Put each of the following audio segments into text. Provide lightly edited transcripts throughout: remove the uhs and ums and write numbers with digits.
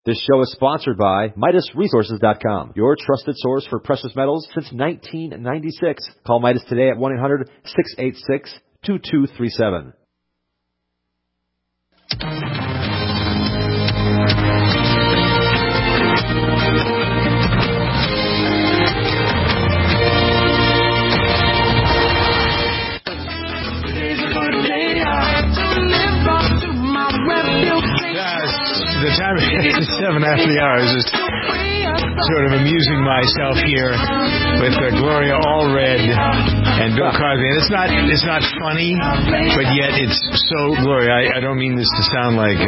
This show is sponsored by MidasResources.com, your trusted source for precious metals since 1996. Call Midas today at 1-800-686-2237. The time is 7 after the hour. I was just sort of amusing myself here with Gloria Allred and Bill Cosby. And it's not funny, but yet it's so, Gloria, I don't mean this to sound like,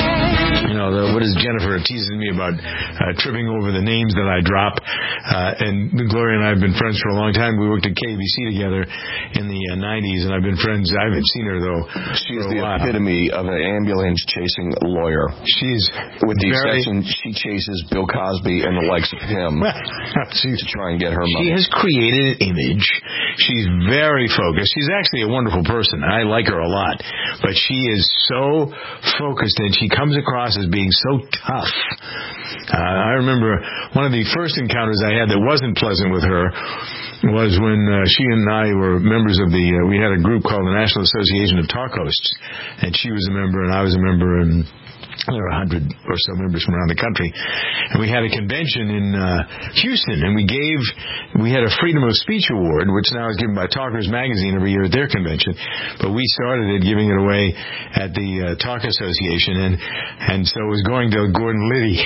what is Jennifer teasing me about tripping over the names that I drop. And Gloria and I have been friends for a long time. We worked at KBC together in the 90s, and I've been friends. I haven't seen her, though. She's the epitome of an ambulance-chasing lawyer. She's with the exception, she chases Bill Cosby and the likes of him to try and get her money. She has created an image. She's very focused. She's actually a wonderful person. I like her a lot. But she is so focused, and she comes across as being so tough. I remember one of the first encounters I had that wasn't pleasant with her was when she and I were members of we had a group called the National Association of Talk Hosts, and she was a member and I was a member, and there were 100 or so members from around the country. And we had a convention in Houston, and we had a Freedom of Speech Award, which now is given by Talkers Magazine every year at their convention. But we started it, giving it away at the Talk Association, and so it was going to Gordon Liddy.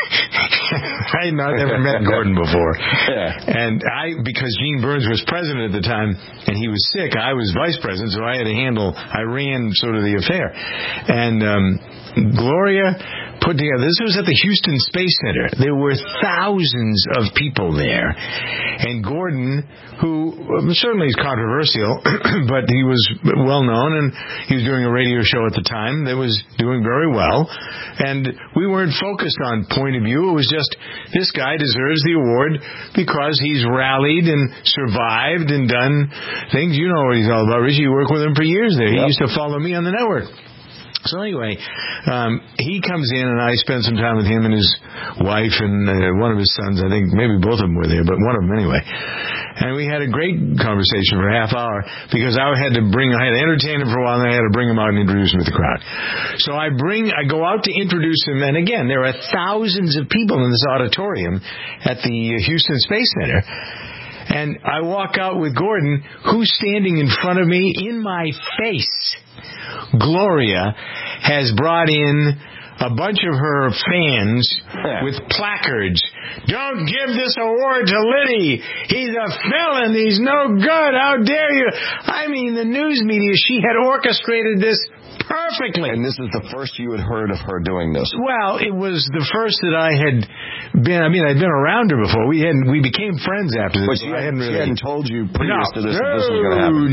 I had not ever met Gordon before. Yeah. And because Gene Burns was president at the time, and he was sick, I was vice president, so I ran sort of the affair. And Gloria put together, this was at the Houston Space Center. There were thousands of people there. And Gordon, who certainly is controversial, but he was well known, and he was doing a radio show at the time that was doing very well. And we weren't focused on point of view. It was just, this guy deserves the award because he's rallied and survived and done things. You know what he's all about, Richie. You worked with him for years there. He used to follow me on the network. So anyway, he comes in, and I spent some time with him and his wife and one of his sons. I think maybe both of them were there, but one of them anyway. And we had a great conversation for a half hour because I had to entertain him for a while, and I had to bring him out and introduce him to the crowd. So I go out to introduce him, and again, there are thousands of people in this auditorium at the Houston Space Center. And I walk out with Gordon, who's standing in front of me in my face. Gloria has brought in a bunch of her fans with placards. Don't give this award to Liddy. He's a felon. He's no good. How dare you? I mean, the news media, she had orchestrated this perfectly. And this is the first you had heard of her doing this? Well, it was the first that I had been. I mean, I'd been around her before. We became friends after this. But she hadn't told you previous to this that this was going to happen.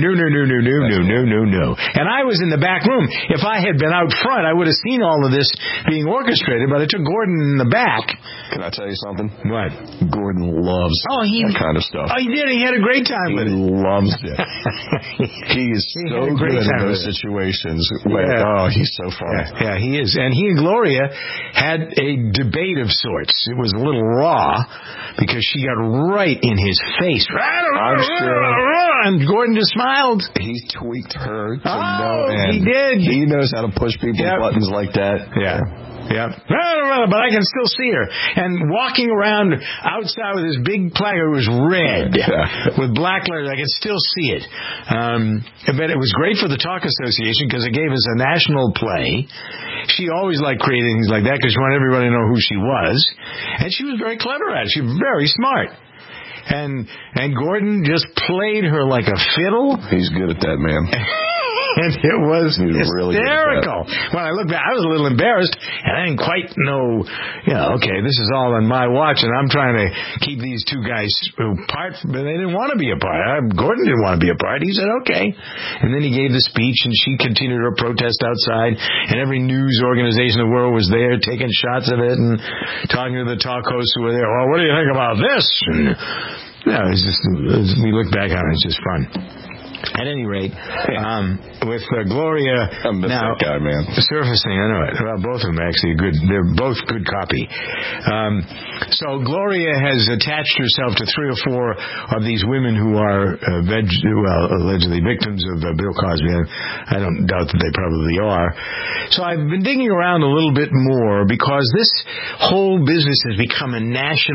No. And I was in the back room. If I had been out front, I would have seen all of this being orchestrated, but I took Gordon in the back. Can I tell you something? What? Gordon loves that kind of stuff. Oh, he did. He had a great time with it. He loves it. He is so good in those situations. Oh, he's so funny. Yeah, he is. And he and Gloria had a debate of sorts. It was a little raw because she got right in his face. I'm sure. And Gordon just smiled. He tweaked her to no end. He did. He knows how to push people's buttons like that. Yeah. But I can still see her. And walking around outside with his big placard, it was red with black letters. I can still see it. But it was great for the Talk Association because it gave us a national play. She always liked creating things like that because she wanted everybody to know who she was. And she was very clever at it. She was very smart. And Gordon just played her like a fiddle. He's good at that, man. And it was really hysterical. When I looked back, I was a little embarrassed, and I didn't quite know, okay, this is all on my watch, and I'm trying to keep these two guys apart, but they didn't want to be apart. Gordon didn't want to be apart. He said, okay. And then he gave the speech, and she continued her protest outside, and every news organization in the world was there taking shots of it and talking to the talk hosts who were there. Well, what do you think about this? And, we look back on it. It's just fun. At any rate, with Gloria now that guy, man. surfacing, I know it. Well, both of them actually good. They're both good copy. So Gloria has attached herself to 3 or 4 of these women who are allegedly victims of Bill Cosby. I don't doubt that they probably are. So I've been digging around a little bit more because this whole business has become a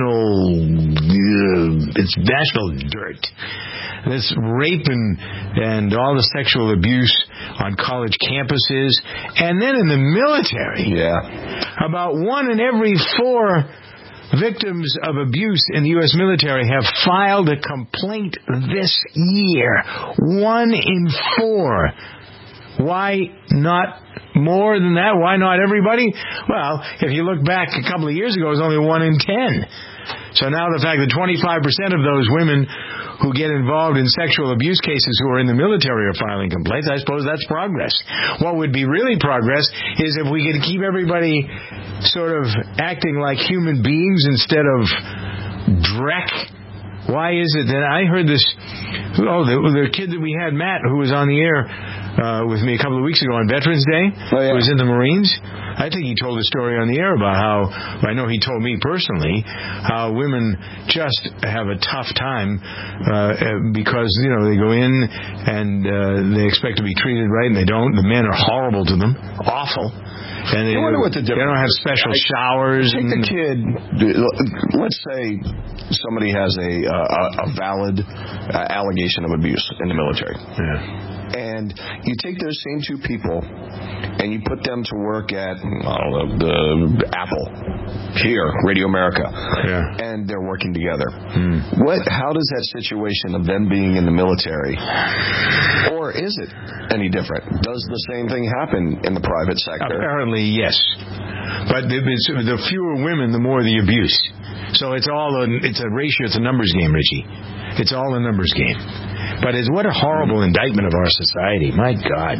it's national dirt. This rape and all the sexual abuse on college campuses, and then in the military. Yeah. About 1 in every 4 victims of abuse in the U.S. military have filed a complaint this year. 1 in 4. Why not more than that? Why not everybody? Well, if you look back a couple of years ago, it was only 1 in 10. So now the fact that 25% of those women who get involved in sexual abuse cases who are in the military are filing complaints, I suppose that's progress. What would be really progress is if we could keep everybody sort of acting like human beings instead of dreck. Why is it that I heard this? The kid that we had, Matt, who was on the air with me a couple of weeks ago on Veterans Day, who was in the Marines. I think he told a story on the air about how, I know he told me personally, how women just have a tough time because, they go in and they expect to be treated right and they don't. The men are horrible to them. Awful. And they don't have special showers. Take the kid. Let's say somebody has a valid allegation of abuse in the military. Yeah. And you take those same 2 people and you put them to work at, the Apple, here, Radio America, and they're working together. How does that situation of them being in the military, or is it any different? Does the same thing happen in the private sector? Apparently, yes. But the fewer women, the more the abuse. So it's a ratio, it's a numbers game, Richie. It's all a numbers game. But what a horrible indictment of our society. My God.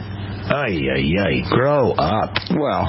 Grow up. Well,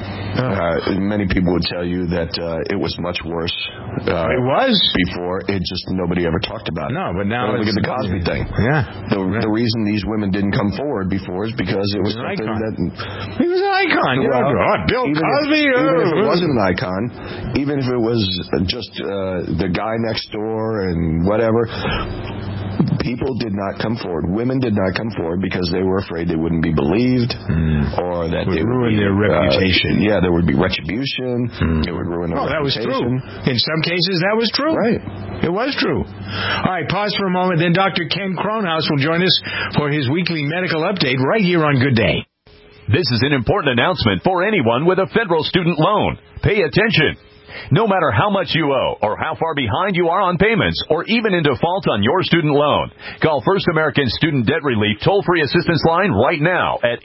many people would tell you that it was much worse. It was before. It just nobody ever talked about it. No, but now look at the Cosby thing. Yeah. The reason these women didn't come forward before is because it was something that he was an icon. Bill Cosby. Even if it wasn't an icon, even if it was just the guy next door and whatever. People did not come forward. Women did not come forward because they were afraid they wouldn't be believed, or that they would ruin their reputation. There would be retribution. It would ruin their reputation. That was true. In some cases, that was true. Right. It was true. All right, pause for a moment. Then Dr. Ken Kronhaus will join us for his weekly medical update right here on Good Day. This is an important announcement for anyone with a federal student loan. Pay attention. No matter how much you owe or how far behind you are on payments or even in default on your student loan, call First American Student Debt Relief toll-free assistance line right now at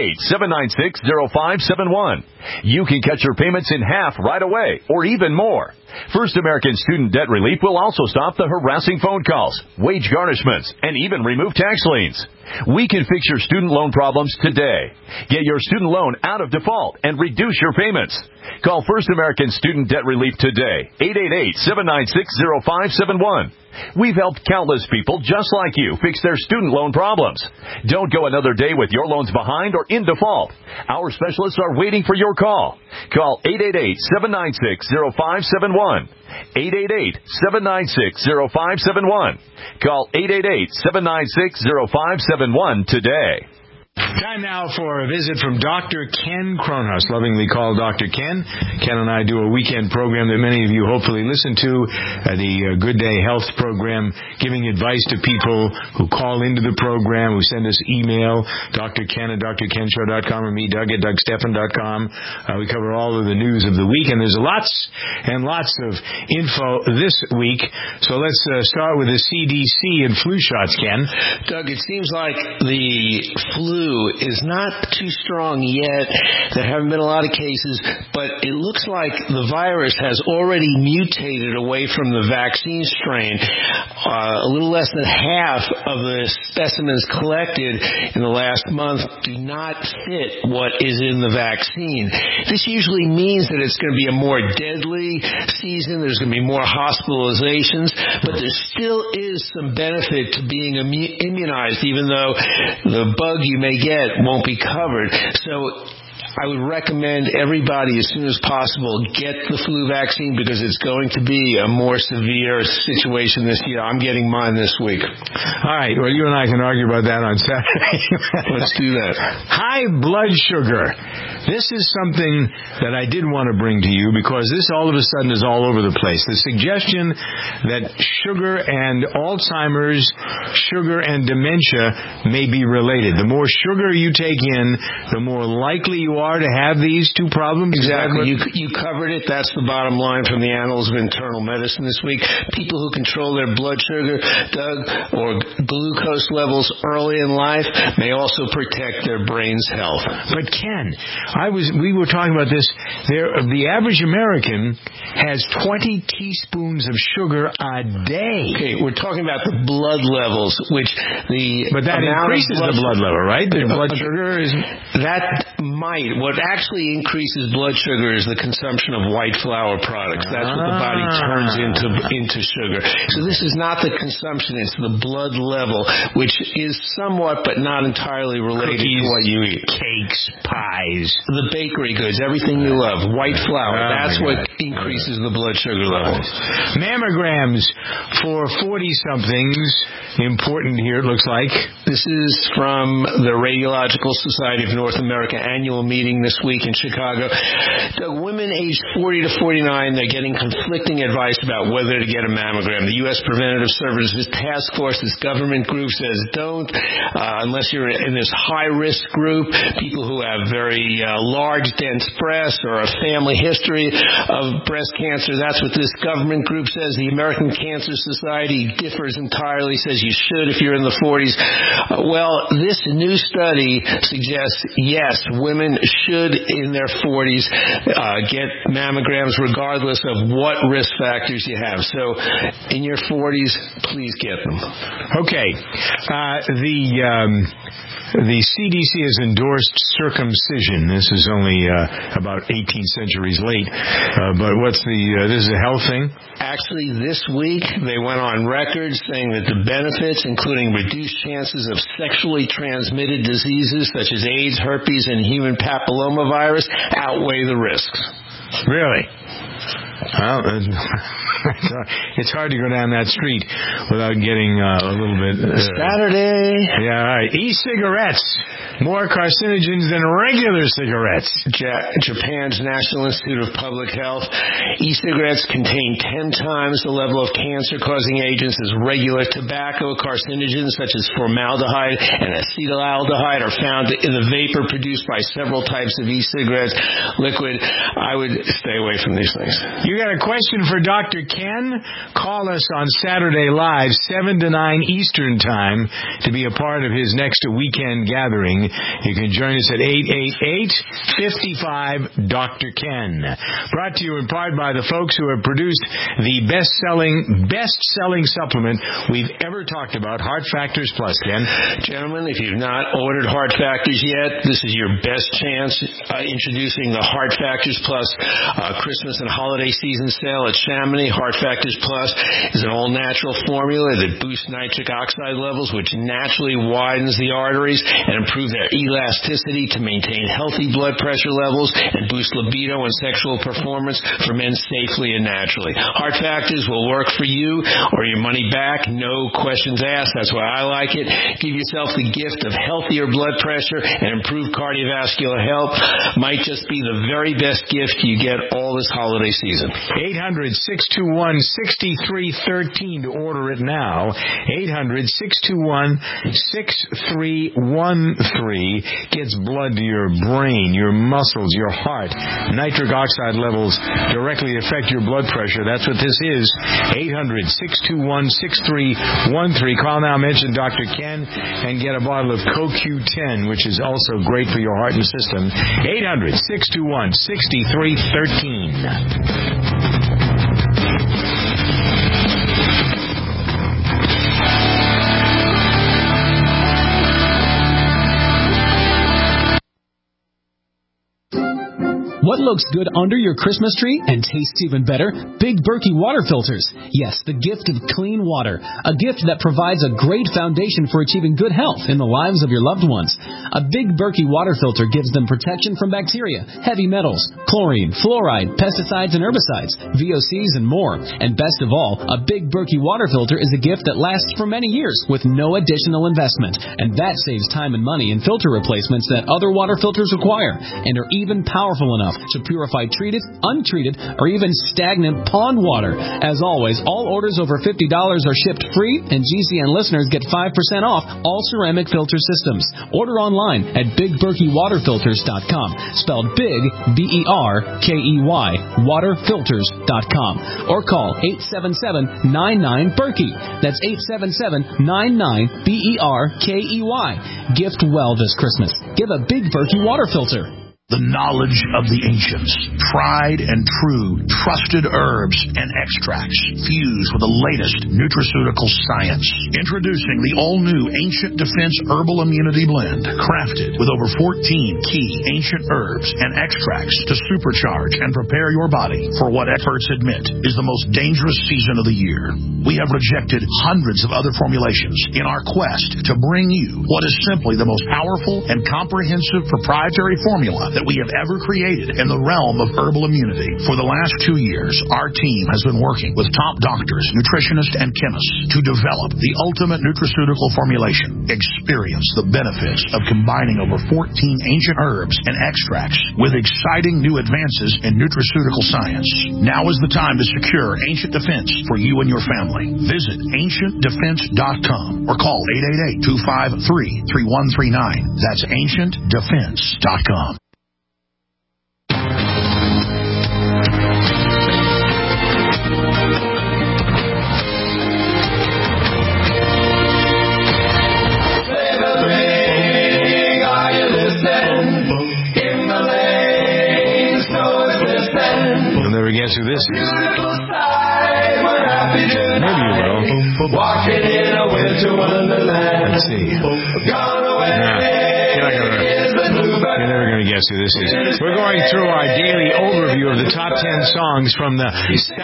888-796-0571. You can cut your payments in half right away or even more. First American Student Debt Relief will also stop the harassing phone calls, wage garnishments, and even remove tax liens. We can fix your student loan problems today. Get your student loan out of default and reduce your payments. Call First American Student Debt Relief today, 888-796-0571. We've helped countless people just like you fix their student loan problems. Don't go another day with your loans behind or in default. Our specialists are waiting for your call. Call 888-796-0571. 888-796-0571. Call 888-796-0571 today. Time now for a visit from Dr. Ken Kronhaus, lovingly called Dr. Ken. Ken and I do a weekend program that many of you hopefully listen to, the Good Day Health program, giving advice to people who call into the program, who send us email, Dr. Ken at drkenshow.com, or me, Doug at dougstephan.com. We cover all of the news of the week, and there's lots and lots of info this week. So let's start with the CDC and flu shots, Ken. Doug, it seems like the flu flu is not too strong yet. There haven't been a lot of cases, but it looks like the virus has already mutated away from the vaccine strain. A little less than half of the specimens collected in the last month do not fit what is in the vaccine. This usually means that it's going to be a more deadly season. There's going to be more hospitalizations, but there still is some benefit to being immunized, even though the bug you may get won't be covered. So I would recommend everybody, as soon as possible, get the flu vaccine because it's going to be a more severe situation this year. I'm getting mine this week. All right. Well, you and I can argue about that on Saturday. Let's do that. High blood sugar. This is something that I did want to bring to you because this all of a sudden is all over the place. The suggestion that sugar and Alzheimer's, sugar and dementia may be related. The more sugar you take in, the more likely you are to have these two problems. Exactly. You covered it. That's the bottom line from the Annals of Internal Medicine this week. People who control their blood sugar, Doug, or glucose levels early in life may also protect their brain's health. But Ken, we were talking about this. The average American has 20 teaspoons of sugar a day. Okay, we're talking about the blood levels, but that increases the blood level, right? The blood sugar is that might. What actually increases blood sugar is the consumption of white flour products. That's what the body turns into sugar. So this is not the consumption; it's the blood level, which is somewhat but not entirely related to what you eat. Cakes, pies. The bakery goods, everything you love, white flour, that's what increases the blood sugar levels. Mammograms for 40-somethings, important here, it looks like. This is from the Radiological Society of North America annual meeting this week in Chicago. Women aged 40 to 49, they're getting conflicting advice about whether to get a mammogram. The U.S. Preventative Services Task Force, this government group, says don't, unless you're in this high-risk group, people who have very large, dense breasts or a family history of breast cancer. That's what this government group says. The American Cancer Society differs entirely, says you should if you're in the 40s. Well, this new study suggests, yes, women should, in their 40s, get mammograms regardless of what risk factors you have. So, in your 40s, please get them. Okay. The CDC has endorsed circumcision. This is only about 18 centuries late. But this is a health thing? Actually, this week, they went on record saying that the benefits, including reduced chances of sexually transmitted diseases such as AIDS, herpes, and human papillomavirus, outweigh the risks. Really? Well, it's hard to go down that street without getting a little bit... Saturday. Yeah, all right. E-cigarettes. More carcinogens than regular cigarettes. Japan's National Institute of Public Health. E-cigarettes contain 10 times the level of cancer-causing agents as regular tobacco. Carcinogens such as formaldehyde and acetaldehyde are found in the vapor produced by several types of e-cigarettes. Liquid, I would stay away from these things. You got a question for Dr. Ken? Call us on Saturday Live, 7 to 9 Eastern Time, to be a part of his next weekend gathering. You can join us at 888-55 Dr. Ken. Brought to you in part by the folks who have produced the best-selling supplement we've ever talked about, Heart Factors Plus, Ken. Gentlemen, if you've not ordered Heart Factors yet, this is your best chance. Introducing the Heart Factors Plus Christmas and holiday season sale at Chamonix. Heart Factors Plus is an all-natural formula that boosts nitric oxide levels, which naturally widens the arteries and improves their elasticity to maintain healthy blood pressure levels and boost libido and sexual performance for men safely and naturally. Heart Factors will work for you or your money back, no questions asked. That's why I like it. Give yourself the gift of healthier blood pressure and improved cardiovascular health. Might just be the very best gift you get all this holiday season. 800-621-6313 to order it now. 800-621-6313. gets blood to your brain, your muscles, your heart. Nitric oxide levels directly affect your blood pressure. That's what this is. 800-621-6313. Call now, mention Dr. Ken, and get a bottle of CoQ10, which is also great for your heart and system. 800-621-6313. What looks good under your Christmas tree and tastes even better? Big Berkey water filters. Yes, the gift of clean water. A gift that provides a great foundation for achieving good health in the lives of your loved ones. A Big Berkey water filter gives them protection from bacteria, heavy metals, chlorine, fluoride, pesticides and herbicides, VOCs and more. And best of all, a Big Berkey water filter is a gift that lasts for many years with no additional investment. And that saves time and money in filter replacements that other water filters require and are even powerful enough to purify treated, untreated, or even stagnant pond water. As always, all orders over $50 are shipped free, and GCN listeners get 5% off all ceramic filter systems. Order online at BigBerkeyWaterFilters.com, spelled Big, B-E-R-K-E-Y, waterfilters.com, or call 877-99-BERKEY. That's 877-99-BERKEY. Gift well this Christmas. Give a Big Berkey water filter. The knowledge of the ancients, tried and true, trusted herbs and extracts fused with the latest nutraceutical science. Introducing the all-new Ancient Defense Herbal Immunity Blend, crafted with over 14 key ancient herbs and extracts to supercharge and prepare your body for what experts admit is the most dangerous season of the year. We have rejected hundreds of other formulations in our quest to bring you what is simply the most powerful and comprehensive proprietary formula that we have ever created in the realm of herbal immunity. For the last 2 years, our team has been working with top doctors, nutritionists, and chemists to develop the ultimate nutraceutical formulation. Experience the benefits of combining over 14 ancient herbs and extracts with exciting new advances in nutraceutical science. Now is the time to secure Ancient Defense for you and your family. Visit AncientDefense.com or call 888-253-3139. That's AncientDefense.com. Guess who this is? Maybe you will. Walking in a winter wonderland. Let's see. You're never going to guess who this is. We're going through our daily overview of the top 10 songs from the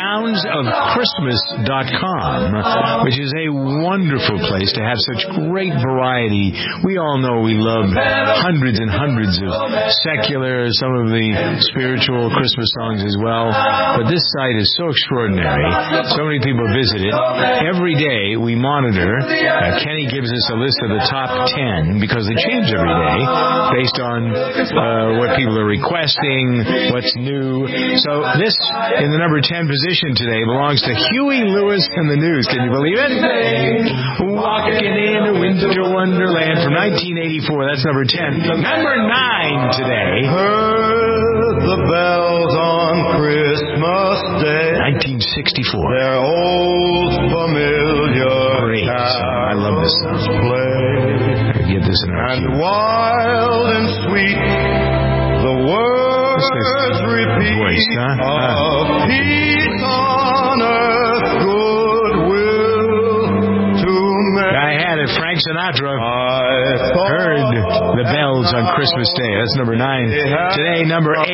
soundsofchristmas.com, which is a wonderful place to have such great variety. We all know we love hundreds and hundreds of secular, some of the spiritual Christmas songs as well. But this site is so extraordinary. So many people visit it. Every day we monitor. Kenny gives us a list of the top 10 because they change every day based on what people are requesting, what's new. So this, in the number 10 position today, belongs to Huey Lewis and the News. Can you believe it? Walking in a Winter Wonderland from 1984. That's number 10. Number 9 today. Heard the bells on Christmas Day. 1964. Their old familiar great song. I love this song. I get this in our and wild and sweet, the words repeat voice, huh? of peace on earth, goodwill to men. I had it. Frank Sinatra heard the bells on Christmas Day. That's number 9. Today, number 8.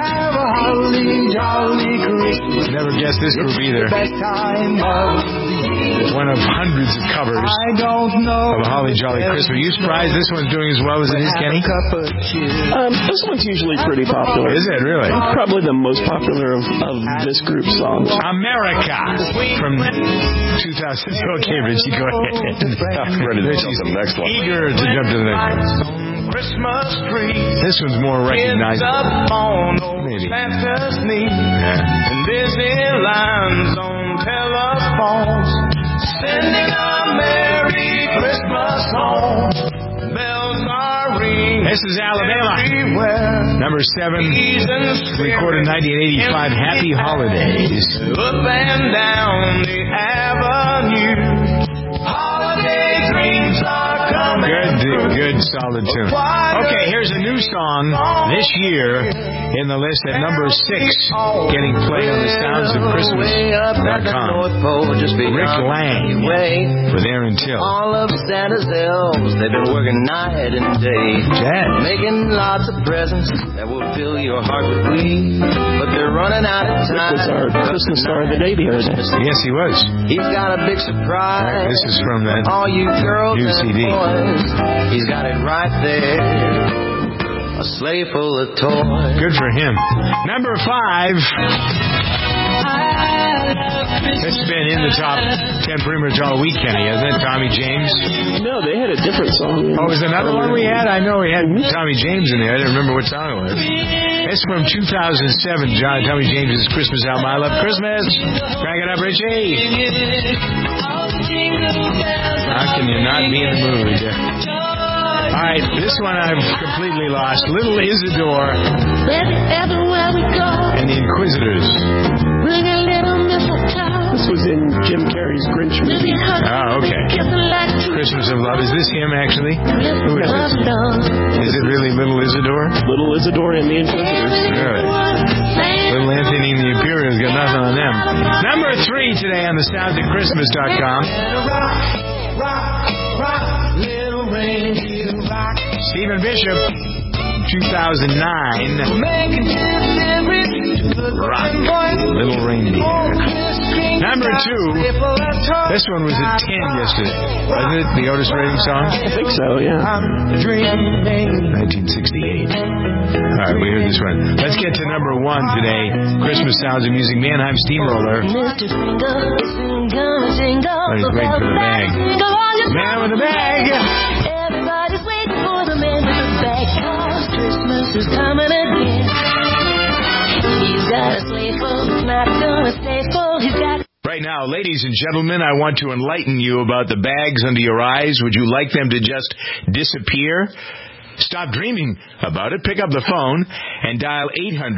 Never guessed this group either. One of hundreds of covers of Holly Jolly Christmas. Are you surprised this one's doing as well as it is, Kenny? This one's usually pretty popular. Is it really? Probably the most popular of this group's songs. America from 2000. Okay, Richie, go ahead. I'm ready to jump to the next one. Eager to jump to the next one. This one's more recognizable. Maybe. Yeah. And busy lines on telephones, sending a Merry Christmas home. Bells are ringing. This is Alabama. Number 7, recorded 1985, Happy Holidays. Up and down the avenue, holiday dreams are coming. Good, solid tune. Okay, here's a new song this year in the list at number 6, getting played on the Sounds of Christmas.com. Rick Lang with Aaron Till. All of Santa's elves, they've been working night and day, making lots of presents that will fill your heart with glee. But they're running out of time. This was our Christmas star of the day the other day. Yes, he was. He's got a big surprise. This is from that all you girls new and CD. boys. He's got it right there. A sleigh full of toys. Good for him. Number 5. It's been in the top 10 pretty much all week, Kenny, hasn't it? Tommy James? No, they had a different song. Oh, was another one we had? I know we had Tommy James in there. I didn't remember what song it was. It's from 2007, Tommy James' Christmas album, I Love Christmas. Crank it up, Richie. How can you not be in the mood? All right, this one I've completely lost. Little Isidore and the Inquisitors. This was in Jim Carrey's Grinch movie. Oh, okay. Christmas of Love. Is this him, actually? Who is this? Is it really Little Isidore? Little Isidore and the Inquisitors. Really? Little Anthony and the Imperials got nothing on them. Number 3 today on the Sounds of Christmas.com. Stephen Bishop, 2009. Rock, Little Reindeer. Number 2, this one was at 10 yesterday. Wasn't it the Otis Redding song? I think so, yeah. 1968. All right, we heard this one. Let's get to number 1 today. Christmas Sounds of Music. Mannheim Steamroller. Mr. Finger, Everybody's waiting for the bag. Man with the bag. Everybody's waiting for the man with the bag. 'Cause Christmas is coming again. He's got a sleigh full, it's not gonna stay full. He's got. Right now, ladies and gentlemen, I want to enlighten you about the bags under your eyes. Would you like them to just disappear? Stop dreaming about it. Pick up the phone and dial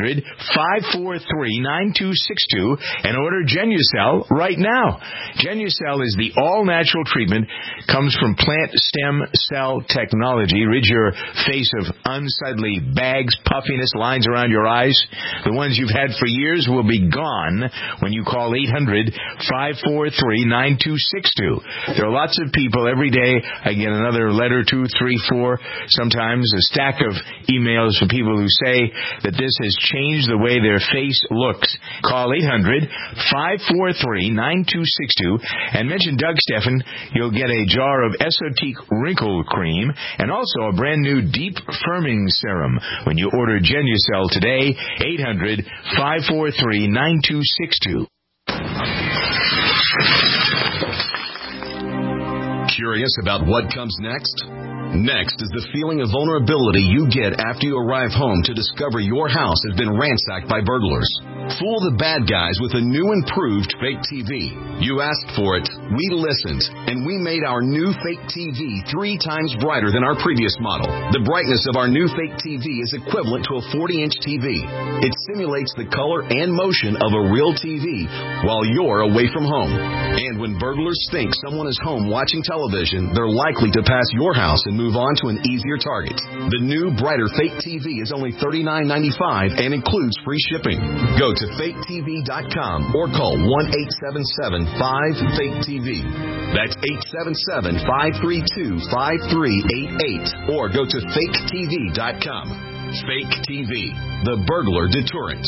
800-543-9262 and order Genucel right now. Genucel is the all-natural treatment, comes from plant stem cell technology. Rid your face of unsightly bags, puffiness, lines around your eyes. The ones you've had for years will be gone when you call 800-543-9262. There are lots of people every day. I get another letter, 2, 3, 4, sometimes a stack of emails from people who say that this has changed the way their face looks. Call 800-543-9262 and mention Doug Steffen. You'll get a jar of Esotique Wrinkle Cream and also a brand new Deep Firming Serum when you order Genucel today. 800-543-9262. Curious about what comes next? Next is the feeling of vulnerability you get after you arrive home to discover your house has been ransacked by burglars. Fool the bad guys with a new improved fake TV. You asked for it, we listened, and we made our new fake TV 3 times brighter than our previous model. The brightness of our new fake TV is equivalent to a 40-inch TV. It simulates the color and motion of a real TV while you're away from home. And when burglars think someone is home watching television, they're likely to pass your house and move on to an easier target. The new, brighter fake TV is only $39.95 and includes free shipping. Go to faketv.com or call 1-877-5-FAKE-TV. That's 877-532-5388 or go to faketv.com. Fake TV, the burglar deterrent.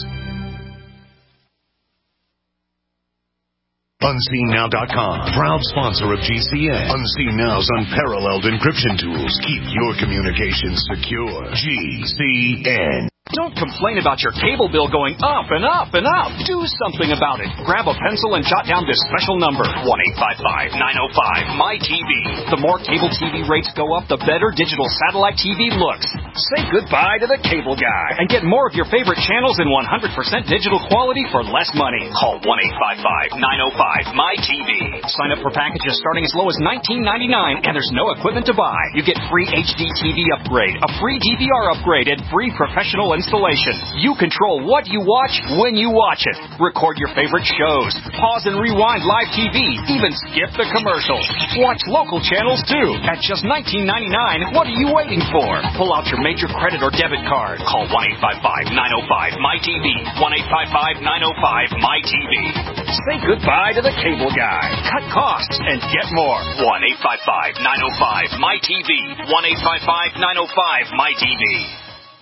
UnseenNow.com, proud sponsor of GCN. Unseen Now's unparalleled encryption tools keep your communications secure. GCN. Don't complain about your cable bill going up and up and up. Do something about it. Grab a pencil and jot down this special number, 1-855-905-MY-TV. The more cable TV rates go up, the better digital satellite TV looks. Say goodbye to the cable guy and get more of your favorite channels in 100% digital quality for less money. Call 1-855-905-MY-TV. Sign up for packages starting as low as $19.99, and there's no equipment to buy. You get free HD TV upgrade, a free DVR upgrade, and free professional installation. You control what you watch when you watch it. Record your favorite shows. Pause and rewind live TV. Even skip the commercials. Watch local channels too. At just $19.99, what are you waiting for? Pull out your major credit or debit card. Call 1-855-905-MY-TV. 1-855-905-MY-TV. Say goodbye to the cable guy. Cut costs and get more. 1-855-905-MY-TV. 1-855-905-MY-TV.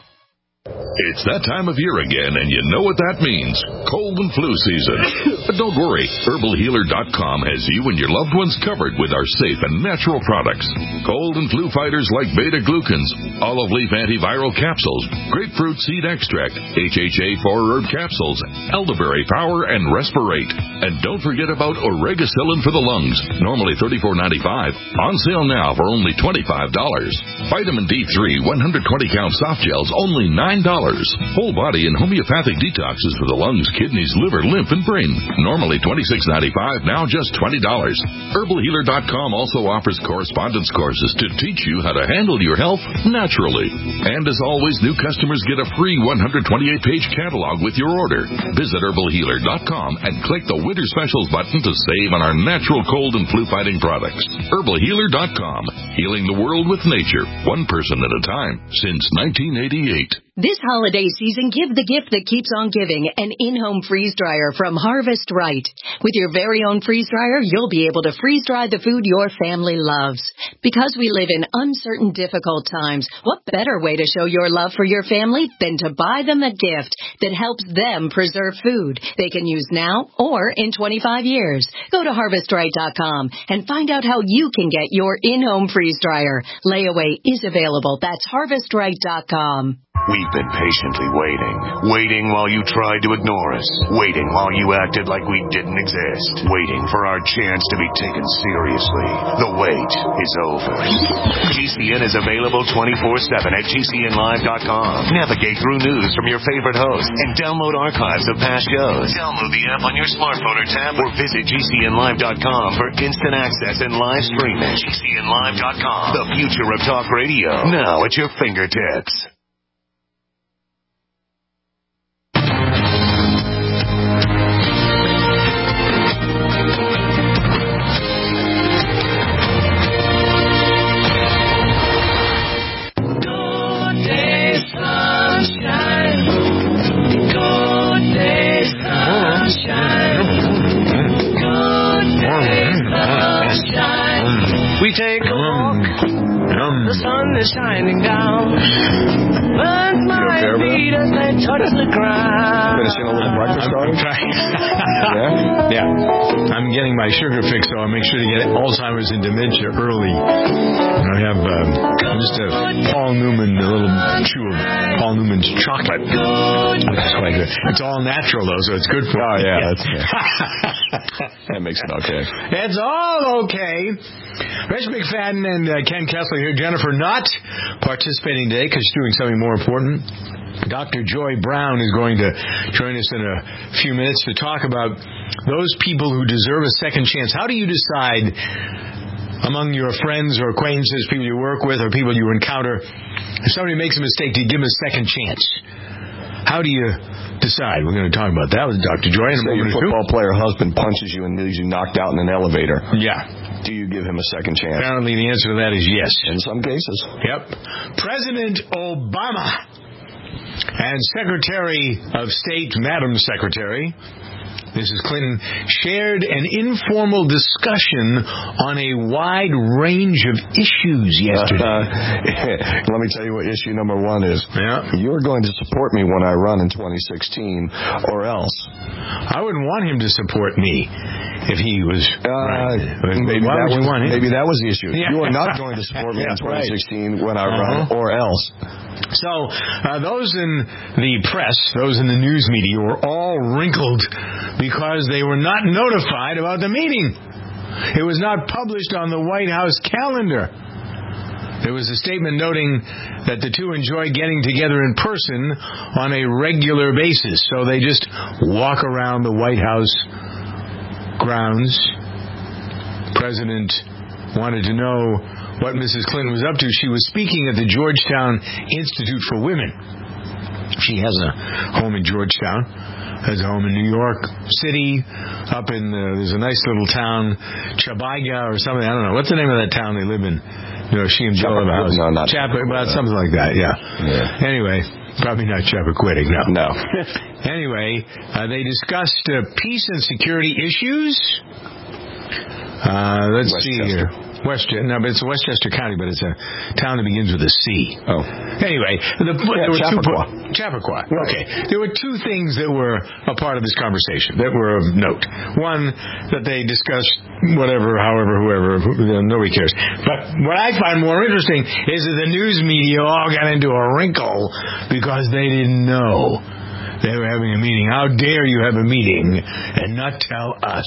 It's that time of year again, and you know what that means. Cold and flu season. But don't worry. HerbalHealer.com has you and your loved ones covered with our safe and natural products. Cold and flu fighters like beta-glucans, olive leaf antiviral capsules, grapefruit seed extract, HHA 4-herb capsules, elderberry power, and respirate. And don't forget about Oregacillin for the lungs, normally $34.95. On sale now for only $25. Vitamin D3 120-count soft gels, only $9. Whole body and homeopathic detoxes for the lungs, kidneys, liver, lymph, and brain. Normally $26.95, now just $20. HerbalHealer.com also offers correspondence courses to teach you how to handle your health naturally. And as always, new customers get a free 128-page catalog with your order. Visit HerbalHealer.com and click the Winter Specials button to save on our natural cold and flu-fighting products. HerbalHealer.com, healing the world with nature, one person at a time, since 1988. This holiday season, give the gift that keeps on giving, an in-home freeze dryer from Harvest Right. With your very own freeze dryer, you'll be able to freeze dry the food your family loves. Because we live in uncertain, difficult times, what better way to show your love for your family than to buy them a gift that helps them preserve food they can use now or in 25 years. Go to HarvestRight.com and find out how you can get your in-home freeze dryer. Layaway is available. That's HarvestRight.com. We've been patiently waiting while you tried to ignore us, waiting while you acted like we didn't exist, waiting for our chance to be taken seriously. The wait is over. GCN is available 24/7 at GCNlive.com. Navigate through news from your favorite hosts and download archives of past shows. Download the app on your smartphone or tablet or visit GCNlive.com for instant access and live streaming. GCNlive.com, the future of talk radio, now at your fingertips. We take a walk, the sun is shining down, burns my feet as they touch the ground. Finishing a little breakfast starting? Yeah. I'm getting my sugar fix, so I'll make sure to get Alzheimer's and dementia early. I have just a Paul Newman, a little chew of Paul Newman's chocolate. That's quite good. It's all natural, though, so it's good for you. Oh, yeah. That makes it okay. It's all okay. Rich McFadden and Ken Kessler here. Jennifer not participating today because she's doing something more important. Dr. Joy Brown is going to join us in a few minutes to talk about those people who deserve a second chance. How do you decide among your friends or acquaintances, people you work with or people you encounter, if somebody makes a mistake, do you give them a second chance? How do you decide? We're going to talk about that with Dr. Joy. So your football player husband punches you and leaves you knocked out in an elevator. Yeah. Do you give him a second chance? Apparently the answer to that is yes. In some cases. Yep. President Obama and Secretary of State, Madam Secretary, Mrs. Clinton, shared an informal discussion on a wide range of issues yesterday. Let me tell you what issue number one is. Yeah. You're going to support me when I run in 2016, or else. I wouldn't want him to support me. if he was right. Maybe that was the issue. Yeah. You are not going to support me in 2016 when I run, or else. So those in the press, those in the news media, were all wrinkled because they were not notified about the meeting. It was not published on the White House calendar. There was a statement noting that the two enjoy getting together in person on a regular basis. So they just walk around the White House grounds. President wanted to know what Mrs. Clinton was up to. She was speaking at the Georgetown Institute for Women. She has a home in Georgetown, has a home in New York City, up in, there's a nice little town, Chabaga or something, I don't know. What's the name of that town they live in? She and Joe have a house. No, not something like that, yeah. Anyway, probably not Chappaquiddick, no. Anyway, they discussed peace and security issues. Let's see here. But it's Westchester County, but it's a town that begins with a C. Oh. Anyway, there were Chappaqua. Right. Okay. There were two things that were a part of this conversation that were of note. One, that they discussed whatever, however, whoever, nobody cares. But what I find more interesting is that the news media all got into a wrinkle because they didn't know they were having a meeting. How dare you have a meeting and not tell us?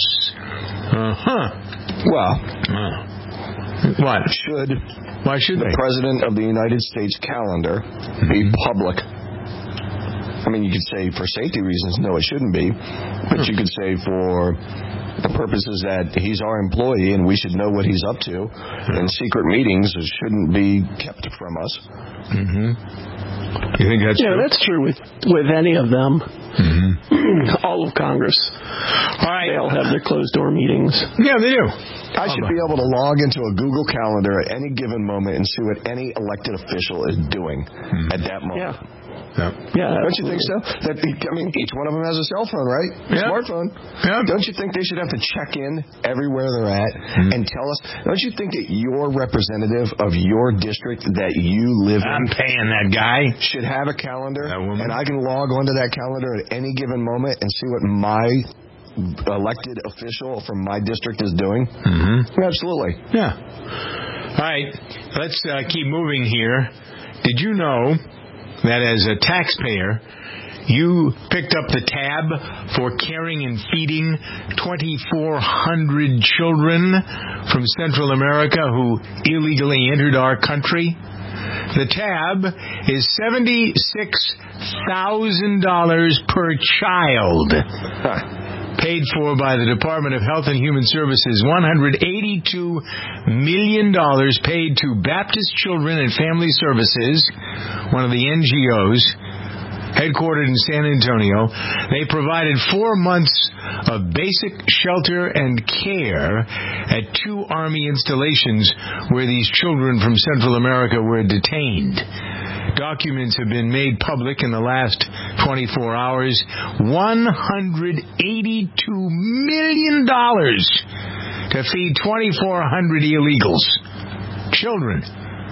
What? Why should the President of the United States calendar be public? I mean, you could say for safety reasons, no, it shouldn't be. But you could say for the purposes that he's our employee and we should know what he's up to. And secret meetings shouldn't be kept from us. You think that's true? Yeah, that's true with any of them. All of Congress. All right. They all have their closed-door meetings. Yeah, they do. I should be able to log into a Google Calendar at any given moment and see what any elected official is doing at that moment. Yeah, don't you think so? Each one of them has a cell phone, right? Smartphone. Don't you think they should have to check in everywhere they're at and tell us? Don't you think that your representative of your district that you live in, I'm paying that guy, should have a calendar, and I can log onto that calendar at any given moment and see what my elected official from my district is doing? Absolutely. Yeah. All right. Let's keep moving here. Did you know that as a taxpayer, you picked up the tab for caring and feeding 2,400 children from Central America who illegally entered our country? The tab is $76,000 per child. Paid for by the Department of Health and Human Services. $182 million paid to Baptist Children and Family Services, one of the NGOs, headquartered in San Antonio. They provided 4 months of basic shelter and care at 2 Army installations where these children from Central America were detained. Documents have been made public in the last 24 hours. $182 million to feed 2,400 illegals. Children.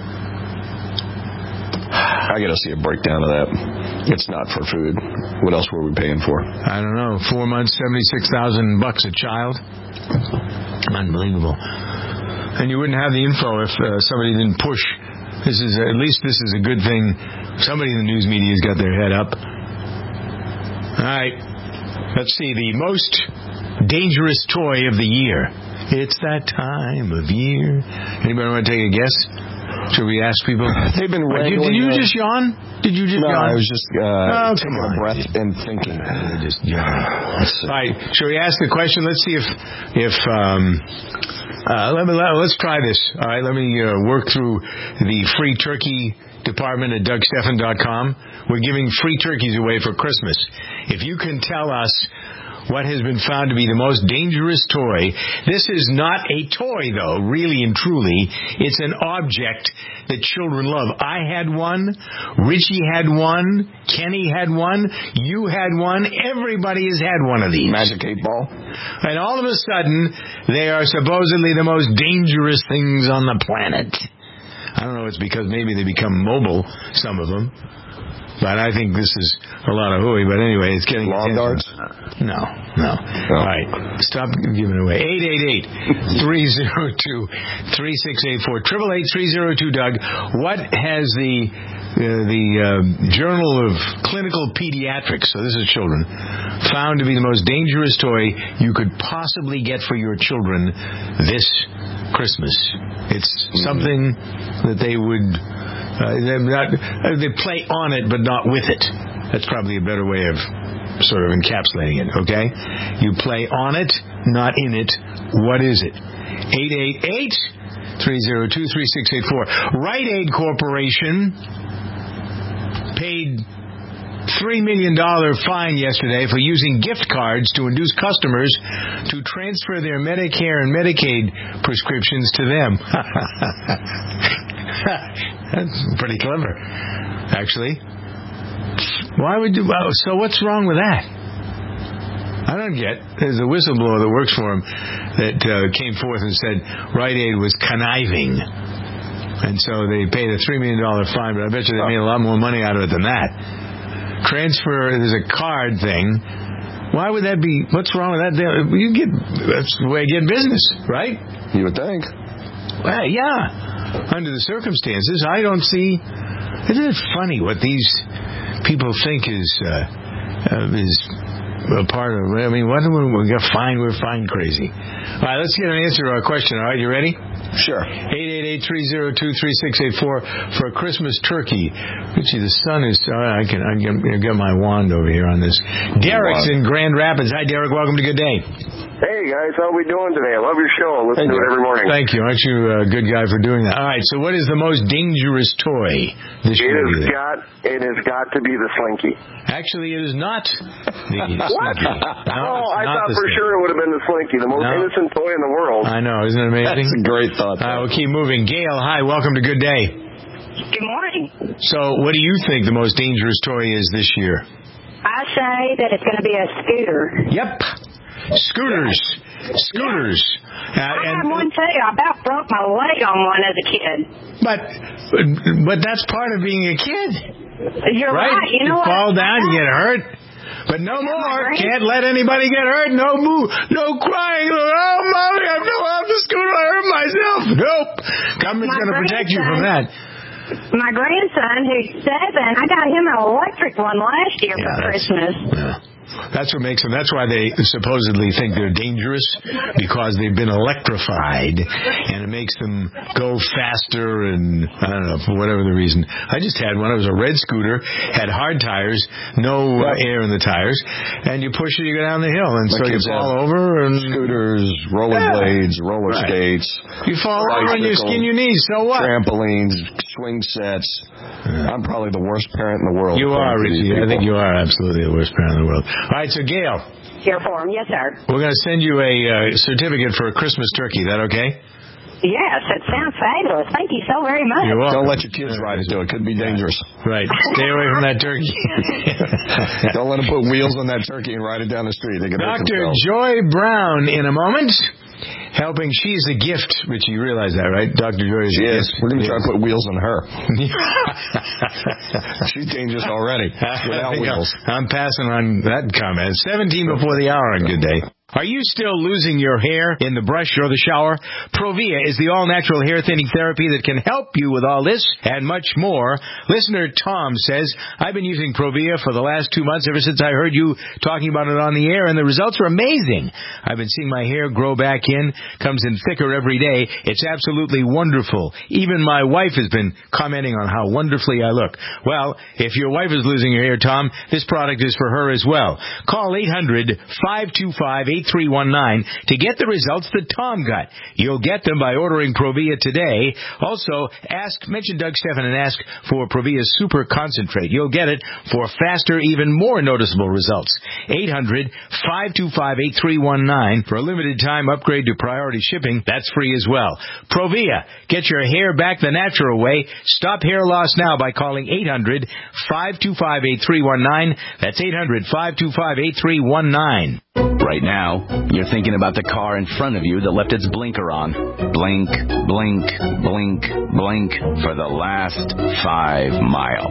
I got to see a breakdown of that. It's not for food. What else were we paying for? I don't know. 4 months, $76,000 a child. Unbelievable. And you wouldn't have the info if somebody didn't push. This is a good thing. Somebody in the news media's got their head up. All right. Let's see. The most dangerous toy of the year. It's that time of year. Anybody want to take a guess? Should we ask people? They've been Did you just yawn? Did you just yawn? No, I was just taking a breath and thinking. Just yawn. All right. Should we ask the question? Let's see if let's try this. All right. Let me work through the free turkey department at DougSteffen.com. We're giving free turkeys away for Christmas. If you can tell us what has been found to be the most dangerous toy. This is not a toy, though, really and truly. It's an object that children love. I had one. Richie had one. Kenny had one. You had one. Everybody has had one of these. Magic 8-ball. And all of a sudden, they are supposedly the most dangerous things on the planet. I don't know. It's because maybe they become mobile, some of them. But I think this is a lot of hooey. But anyway, it's getting lawn darts. No. All right. Stop giving it away. 888-302-3684. 888-302-DOUG. What has the Journal of Clinical Pediatrics, so this is children, found to be the most dangerous toy you could possibly get for your children this Christmas? It's something that they would... they play on it, but not with it. That's probably a better way of sort of encapsulating it, okay? You play on it, not in it. What is it? 888-302-3684. Rite Aid Corporation paid $3 million fine yesterday for using gift cards to induce customers to transfer their Medicare and Medicaid prescriptions to them. That's pretty clever, actually. Why would you? So what's wrong with that? I don't get. There's a whistleblower that works for him that came forth and said Rite Aid was conniving, and so they paid a $3 million fine. But I bet you they made a lot more money out of it than that. Transfer. There's a card thing. Why would that be? What's wrong with that? That's the way you get business, right? You would think. Well, yeah. Under the circumstances, I don't see. Isn't it funny what these people think is a part of? I mean, what do we're fine? We're fine crazy. All right, let's get an answer to our question. All right, you ready? Sure. 888-302-3684 for a Christmas turkey. Richie, the sun is. I get my wand over here on this. Derek's in Grand Rapids. Hi, Derek. Welcome to Good Day. Hey, guys. How are we doing today? I love your show. I listen to it every morning. Thank you. Aren't you a good guy for doing that? All right. So, what is the most dangerous toy this year? It has got to be the Slinky. Actually, it is not the What? Slinky. No, I thought for sure it would have been the Slinky, the most innocent toy in the world. I know. Isn't it amazing? That's a great thought. We'll keep moving. Gail, hi. Welcome to Good Day. Good morning. So, what do you think the most dangerous toy is this year? I say that it's going to be a scooter. Yep. Scooters. I have one too. I about broke my leg on one as a kid. But that's part of being a kid. You're right. You know what? You fall down, you get hurt. But no more. Can't let anybody get hurt. No crying. Oh, Mommy, I fell off the scooter. I hurt myself. Nope. Government's going to protect you from that. My grandson, who's 7, I got him an electric one last year for Christmas. Yeah. That's what makes them. That's why they supposedly think they're dangerous, because they've been electrified, and it makes them go faster. And I don't know, for whatever the reason. I just had one. It was a red scooter, had hard tires, no air in the tires, and you push it, you go down the hill, and so you fall over. And scooters, rollerblades, roller skates. You fall over and you skin your knees. So what? Trampolines, swing sets. I'm probably the worst parent in the world. You are, Richie. I think you are absolutely the worst parent in the world. All right, so Gail. Here for him. Yes, sir. We're going to send you a certificate for a Christmas turkey. Is that okay? Yes, it sounds fabulous. Thank you so very much. You're welcome. Don't let your kids ride it, though. It could be dangerous. Right. Stay away from that turkey. Don't let them put wheels on that turkey and ride it down the street. They can hurt Dr. themselves. Joy Brown in a moment. Helping, she's a gift, Richie. You realize that, right? Dr. Joy is a gift. We're going to try to put wheels on her. She's dangerous already without wheels. I'm passing on that comment. 17 before the hour on Good Day. Are you still losing your hair in the brush or the shower? Provia is the all-natural hair thinning therapy that can help you with all this and much more. Listener Tom says, I've been using Provia for the last 2 months ever since I heard you talking about it on the air, and the results are amazing. I've been seeing my hair grow back in, comes in thicker every day. It's absolutely wonderful. Even my wife has been commenting on how wonderfully I look. Well, if your wife is losing her hair, Tom, this product is for her as well. Call 800-525-8319 to get the results that Tom got. You'll get them by ordering Provia today. Also, mention Doug Stephan and ask for Provia Super Concentrate. You'll get it for faster, even more noticeable results. 800-525-8319. For a limited time, upgrade to priority shipping. That's free as well. Provia. Get your hair back the natural way. Stop hair loss now by calling 800-525-8319. That's 800-525-8319. Right now, you're thinking about the car in front of you that left its blinker on. Blink, blink, blink, blink for the last 5 miles.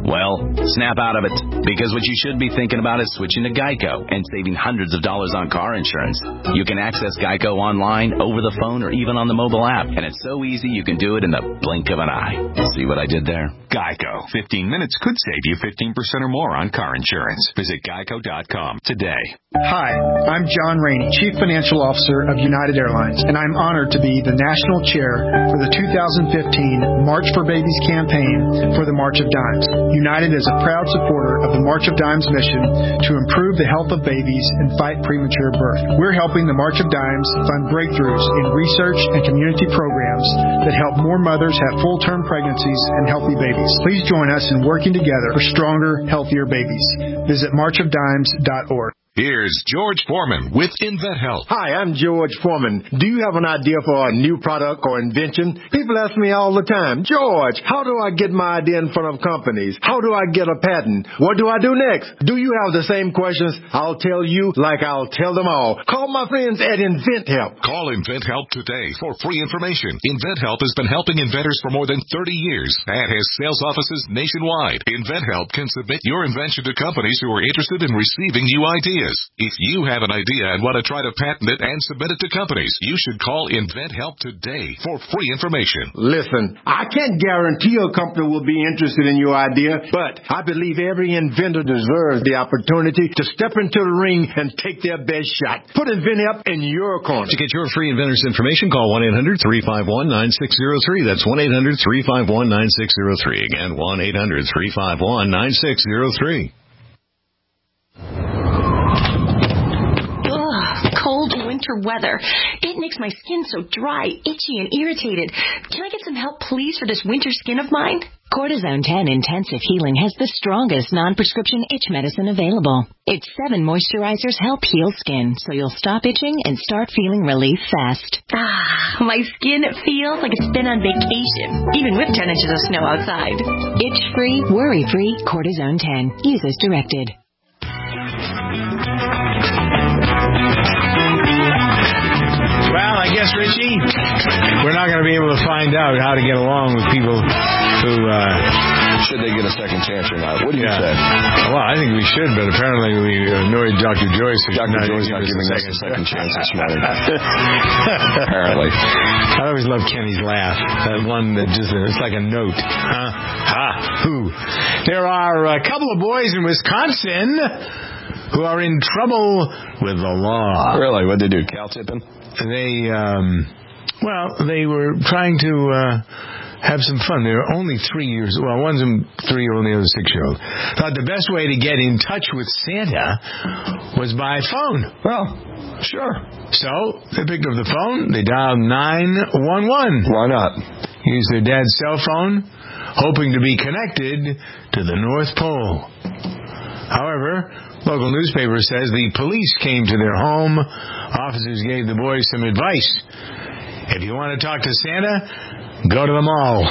Well, snap out of it, because what you should be thinking about is switching to Geico and saving hundreds of dollars on car insurance. You can access Geico online, over the phone, or even on the mobile app, and it's so easy you can do it in the blink of an eye. See what I did there? Geico. 15 minutes could save you 15% or more on car insurance. Visit geico.com today. Hi, I'm John Rainey, Chief Financial Officer of United Airlines, and I'm honored to be the National Chair for the 2015 March for Babies campaign for the March of Dimes. United is a proud supporter of the March of Dimes mission to improve the health of babies and fight premature birth. We're helping the March of Dimes fund breakthroughs in research and community programs that help more mothers have full-term pregnancies and healthy babies. Please join us in working together for stronger, healthier babies. Visit marchofdimes.org. Here's George Foreman with InventHelp. Hi, I'm George Foreman. Do you have an idea for a new product or invention? People ask me all the time, George, how do I get my idea in front of companies? How do I get a patent? What do I do next? Do you have the same questions? I'll tell you like I'll tell them all. Call my friends at InventHelp. Call InventHelp today for free information. InventHelp has been helping inventors for more than 30 years and has sales offices nationwide. InventHelp can submit your invention to companies who are interested in receiving new ideas. If you have an idea and want to try to patent it and submit it to companies, you should call InventHelp today for free information. Listen, I can't guarantee a company will be interested in your idea, but I believe every inventor deserves the opportunity to step into the ring and take their best shot. Put InventHelp in your corner. To get your free inventor's information, call 1-800-351-9603. That's 1-800-351-9603. Again, 1-800-351-9603. Cold winter weather. It makes my skin so dry, itchy, and irritated. Can I get some help, please, for this winter skin of mine? Cortisone 10 Intensive Healing has the strongest non-prescription itch medicine available. Its 7 moisturizers help heal skin, so you'll stop itching and start feeling relief fast. My skin feels like it's been on vacation, even with 10 inches of snow outside. Itch-free, worry-free, Cortisone 10. Use as directed. Well, I guess, Richie, we're not going to be able to find out how to get along with people who... should they get a second chance or not? What do you say? Well, I think we should, but apparently we annoyed Dr. Joyce. Dr. Joyce not giving us a second chance this morning. Apparently. I always love Kenny's laugh. That one that just, it's like a note. Who? There are a couple of boys in Wisconsin who are in trouble with the law. Really? What'd they do? Cow tipping? They were trying to have some fun. They were only 3 years. Well, one's 3-year-old and the other's 6-year-old. Thought the best way to get in touch with Santa was by phone. Well, sure. So they picked up the phone. They dialed 911. Why not? Used their dad's cell phone, hoping to be connected to the North Pole. However, local newspaper says the police came to their home. Officers gave the boys some advice. If you want to talk to Santa, go to the mall.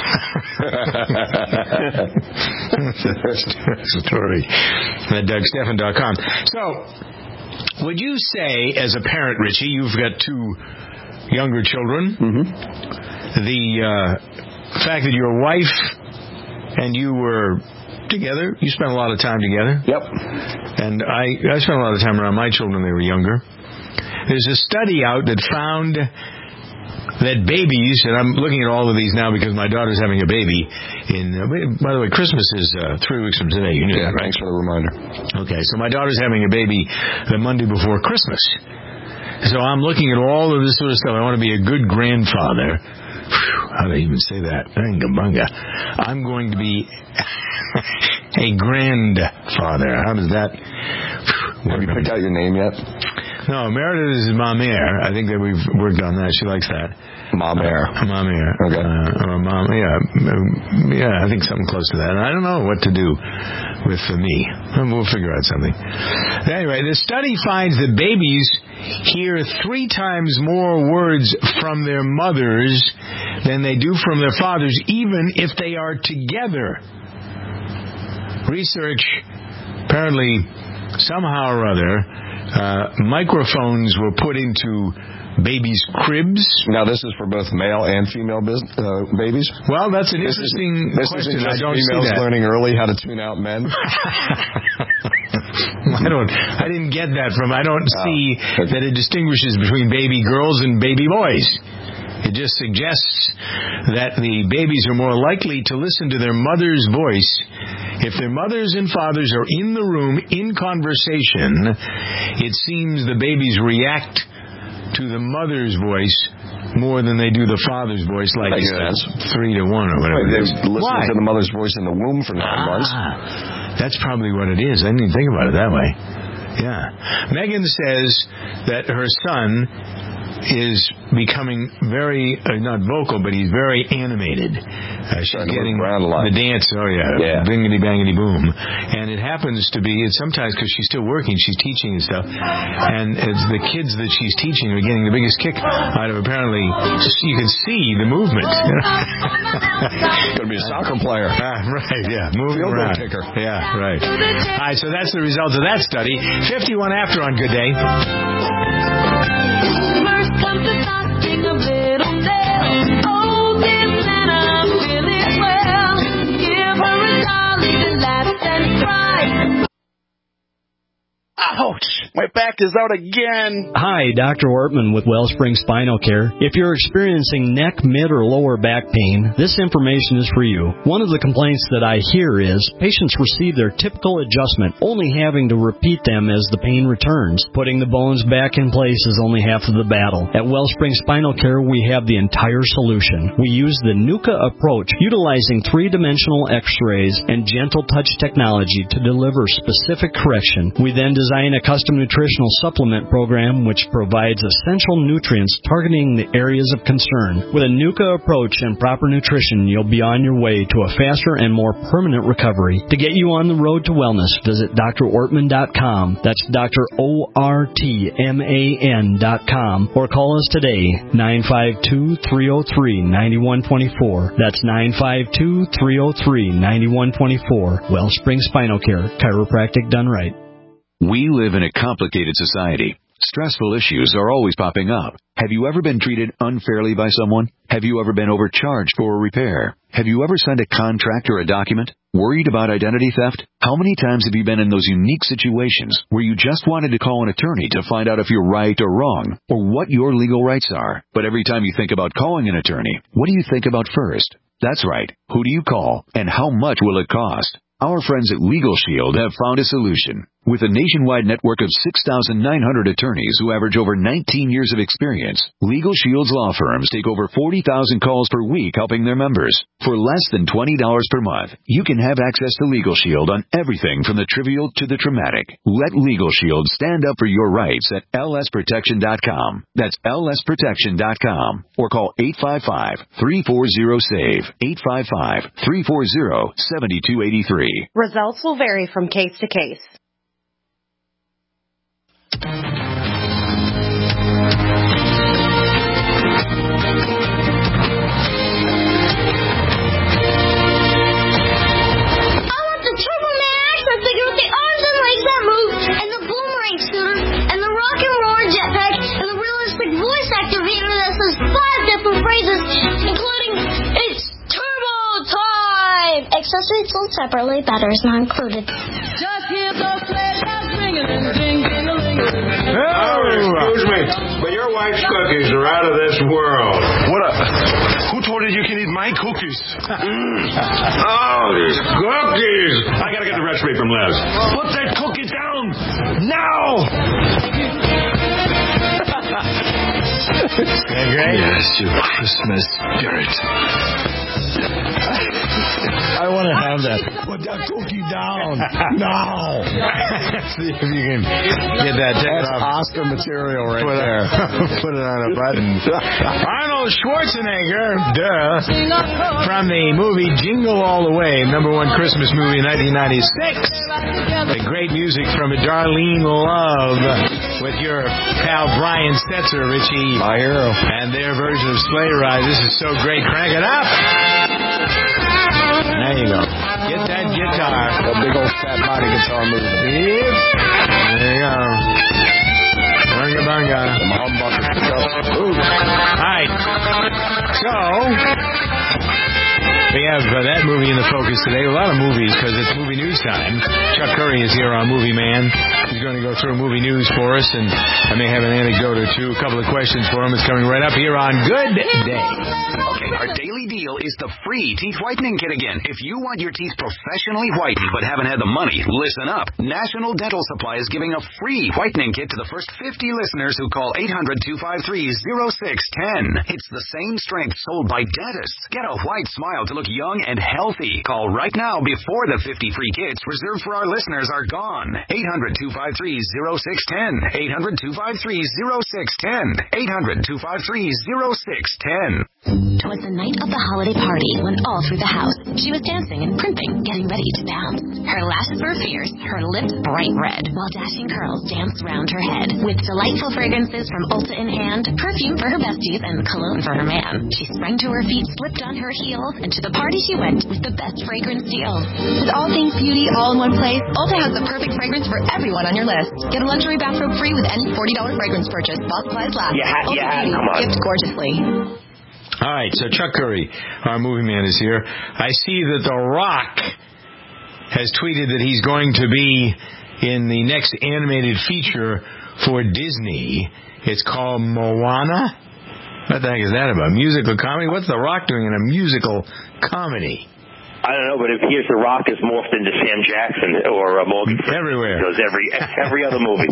That's a story at DougStephan.com. So, would you say, as a parent, Richie, you've got 2 younger children, the fact that your wife and you were together, you spent a lot of time together. Yep. And I spent a lot of time around my children when they were younger. There's a study out that found that babies, and I'm looking at all of these now because my daughter's having a baby. By the way, Christmas is 3 weeks from today. You knew that, right? Thanks for the reminder. Okay, so my daughter's having a baby the Monday before Christmas. So I'm looking at all of this sort of stuff. I want to be a good grandfather. How do I even say that? I'm going to be a grandfather. How does that... Have you picked out your name yet? No, Meredith is Mamaire. I think that we've worked on that. She likes that. Mamaire. Mamaire. Okay. Or Mom, yeah, I think something close to that. And I don't know what to do with me. We'll figure out something. Anyway, the study finds that babies hear 3 times more words from their mothers than they do from their fathers, even if they are together. Research, apparently, somehow or other, microphones were put into babies' cribs. Now, this is for both male and female babies? Well, that's an interesting question. I don't see that. Learning early how to tune out men? I didn't get that from. I don't see that it distinguishes between baby girls and baby boys. It just suggests that the babies are more likely to listen to their mother's voice if their mothers and fathers are in the room in conversation. It seems the babies react to the mother's voice more than they do the father's voice, like 3-1 or whatever. They listen to the mother's voice in the womb for 9 months. That's probably what it is. I didn't even think about it that way. Yeah. Megan says that her son is becoming very, not vocal, but he's very animated. She's getting the dance, bingity bangity boom. And it happens to be, sometimes because she's still working, she's teaching and stuff, and it's the kids that she's teaching are getting the biggest kick out of, apparently, you can see the movement. Going to be a soccer player. Right, yeah. Moving around. Kicker. Yeah, right. All right, so that's the result of that study. 51 after on Good Day. Come to nothing a little nail. Oh, this Santa really well. Give her a dolly to laugh and cry. Ouch! My back is out again. Hi, Dr. Ortman with Wellspring Spinal Care. If you're experiencing neck, mid, or lower back pain, this information is for you. One of the complaints that I hear is patients receive their typical adjustment, only having to repeat them as the pain returns. Putting the bones back in place is only half of the battle. At Wellspring Spinal Care, we have the entire solution. We use the NUCA approach, utilizing three-dimensional x-rays and gentle touch technology to deliver specific correction. We then design a custom nutritional supplement program which provides essential nutrients targeting the areas of concern. With a NUCA approach and proper nutrition, you'll be on your way to a faster and more permanent recovery. To get you on the road to wellness, visit drortman.com. That's drortman.com. Or call us today, 952-303-9124. That's 952-303-9124. Wellspring Spinal Care, chiropractic done right. We live in a complicated society. Stressful issues are always popping up. Have you ever been treated unfairly by someone? Have you ever been overcharged for a repair? Have you ever signed a contract or a document? Worried about identity theft? How many times have you been in those unique situations where you just wanted to call an attorney to find out if you're right or wrong, or what your legal rights are? But every time you think about calling an attorney, what do you think about first? That's right. Who do you call, and how much will it cost? Our friends at Legal Shield have found a solution. With a nationwide network of 6,900 attorneys who average over 19 years of experience, Legal Shield's law firms take over 40,000 calls per week helping their members. For less than $20 per month, you can have access to Legal Shield on everything from the trivial to the traumatic. Let Legal Shield stand up for your rights at lsprotection.com. That's lsprotection.com. Or call 855-340-SAVE. 855-340-7283. Results will vary from case to case. Accessories sold separately. Batteries not included. Just hear those sleigh bells ringing and ding-ding-a-ling-a-ling. Excuse me, but your wife's cookies are out of this world. Who told you you can eat my cookies? Oh, these cookies! I gotta get the recipe from Les. Put that cookie down now! Great. Yes, you Christmas spirit. I want to have that. Put that cookie down now. See if you can get that taken off. Oscar material right there. Put it on a button. Arnold Schwarzenegger, from the movie Jingle All the Way, #1 Christmas movie in 1996. The great music from Darlene Love with your pal Brian Setzer, Richie. My hero. And their version of Sleigh Ride. This is so great. Crank it up. There you go. Get that guitar. A big old fat body guitar moving. Yep. There you go. Bunga bunga. All right. So, we have that movie in the focus today. A lot of movies because it's movie news time. Chuck Curry is here on Movie Man. He's going to go through movie news for us, and I may have an anecdote or two, a couple of questions for him. It's coming right up here on Good Day. Okay, our daily deal is the free teeth whitening kit again. If you want your teeth professionally whitened but haven't had the money, listen up. National Dental Supply is giving a free whitening kit to the first 50 listeners who call 800-253-0610. It's the same strength sold by dentists. Get a white smile to look young and healthy. Call right now before the 50 free kits reserved for our listeners are gone. 800-253-0610. 800-253-0610. 800-253-0610. Twas the night of the holiday party when all through the house she was dancing and primping, getting ready to pounce. Her lashes were fierce, her lips bright red, while dashing curls danced round her head. With delightful fragrances from Ulta in hand, perfume for her besties, and cologne for her man, she sprang to her feet, slipped on her heels, and to the party she went with the best fragrance deal. With all things beauty all in one place, Ulta has the perfect fragrance for everyone on your list. Get a luxury bathrobe free with any $40 fragrance purchase. While supplies last. Ulta Beauty, gift gorgeously. All right, so Chuck Curry, our movie man, is here. I see that The Rock has tweeted that he's going to be in the next animated feature for Disney. It's called Moana. What the heck is that about? Musical comedy? What's The Rock doing in a musical comedy? I don't know, but it appears The Rock is morphed into Sam Jackson or Morgan Freeman. Everywhere. Does every other movie.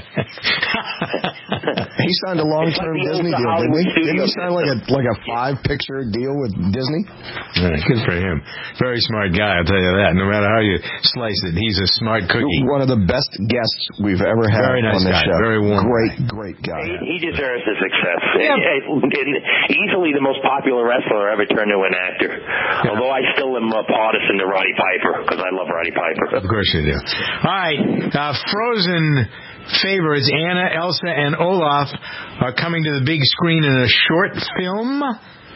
He signed a long-term Disney deal, didn't he? Didn't he sign like a 5-picture deal with Disney? Yeah, good for him. Very smart guy, I'll tell you that. No matter how you slice it, he's a smart cookie. One of the best guests we've ever had on this show. Very warm. Great guy. He deserves the success. Yeah. Easily the most popular wrestler ever turned to an actor. Yeah. Although I still am partisan to Roddy Piper because I love Roddy Piper. Of course you do. All right, Frozen favorites Anna, Elsa, and Olaf are coming to the big screen in a short film.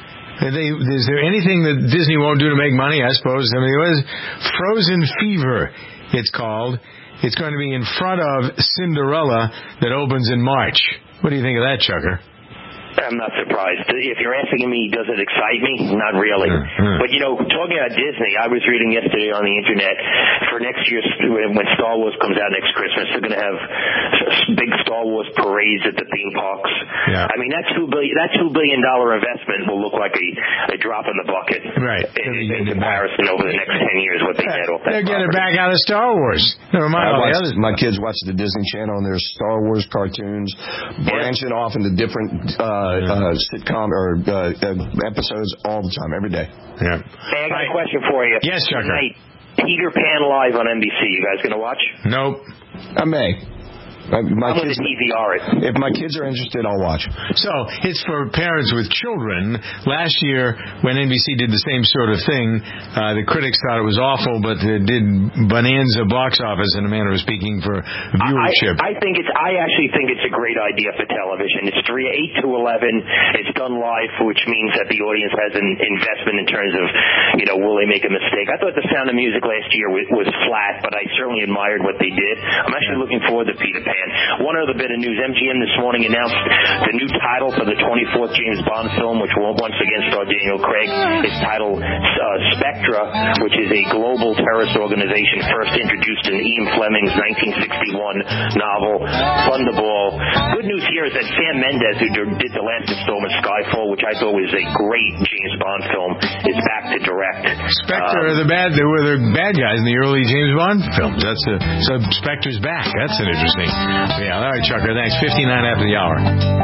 Is there anything that Disney won't do to make money? I suppose. I mean, it was Frozen Fever. It's called. It's going to be in front of Cinderella that opens in March. What do you think of that, Chucker? I'm not surprised. If you're asking me, does it excite me? Not really. But, talking about Disney, I was reading yesterday on the Internet, for next year's, when Star Wars comes out next Christmas, they're going to have big Star Wars parades at the theme parks. Yeah. I mean, that $2 billion investment will look like a drop in the bucket. Right. In comparison over the next 10 years, what they get off that. They'll get it back out of Star Wars. Never mind all the others. My kids watch the Disney Channel, and there's Star Wars cartoons branching off into different sitcom or episodes all the time, every day. Yeah. Hey, I got a question for you. Yes, Chucker. Tonight, Peter Pan live on NBC. You guys going to watch? Nope. I may. I'm going to DVR it. If my kids are interested, I'll watch. So it's for parents with children. Last year, when NBC did the same sort of thing, the critics thought it was awful, but it did bonanza box office in a manner of speaking for viewership. I actually think it's a great idea for television. It's 8 to 11. It's done live, which means that the audience has an investment in terms of, will they make a mistake? I thought The Sound of Music last year was flat, but I certainly admired what they did. I'm actually looking forward to Peter Pan. One other bit of news, MGM this morning announced the new title for the 24th James Bond film, which will once again star Daniel Craig. It's titled Spectra, which is a global terrorist organization first introduced in Ian Fleming's 1961 novel, Thunderball. Good news here is that Sam Mendes, who did the last installment, Skyfall, which I thought was a great James Bond film, is back to direct. Spectre were the bad guys in the early James Bond films. So Spectre's back. That's an interesting. Yeah, all right, Chucker, thanks. 59 after the hour.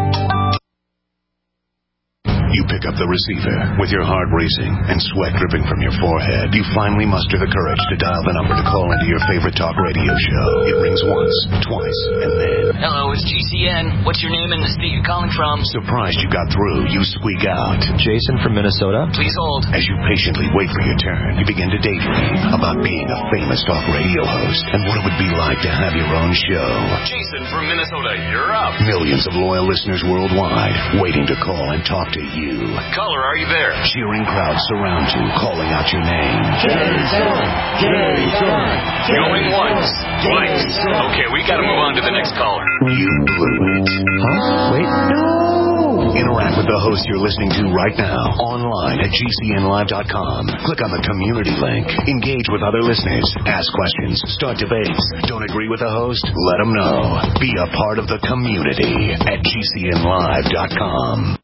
You pick up the receiver. With your heart racing and sweat dripping from your forehead, you finally muster the courage to dial the number to call into your favorite talk radio show. It rings once, twice, and then... Hello, it's GCN. What's your name and the state you're calling from? Surprised you got through, you squeak out. Jason from Minnesota. Please hold. As you patiently wait for your turn, you begin to daydream about being a famous talk radio host and what it would be like to have your own show. Jason from Minnesota, you're up. Millions of loyal listeners worldwide waiting to call and talk to you. you. Caller, are you there? Cheering crowds surround you, calling out your name. Jason! Going once. Twice. Okay, we gotta move on to the next caller. You blew it. Huh? Wait. No! Interact with the host you're listening to right now. Online at GCNlive.com. Click on the community link. Engage with other listeners. Ask questions. Start debates. Don't agree with the host? Let them know. Be a part of the community at GCNlive.com.